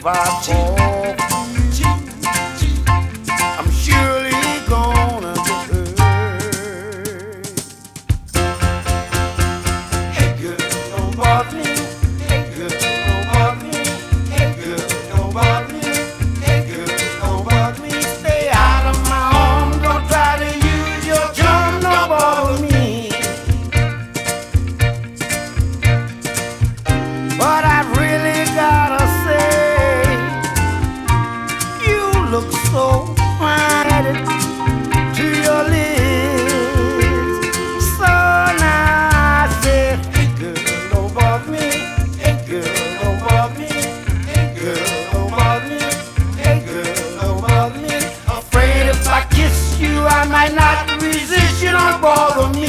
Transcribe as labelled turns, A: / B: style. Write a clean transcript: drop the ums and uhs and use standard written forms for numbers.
A: if I fall, I'm surely gonna get hurt. Hey girl, don't bother me. Hey girl, don't bother me. Hey girl, don't bother me. Hey girl, don't bother me. Stay out of my home. Don't try to use your charm. Don't bother me. But I've really gotta say, you look so fine to your lips. So now I say, hey girl, don't bother me. Hey girl, don't bother me. Hey girl, don't bother me. Hey girl, don't bother me. Afraid if I kiss you, I might not resist. You don't bother me.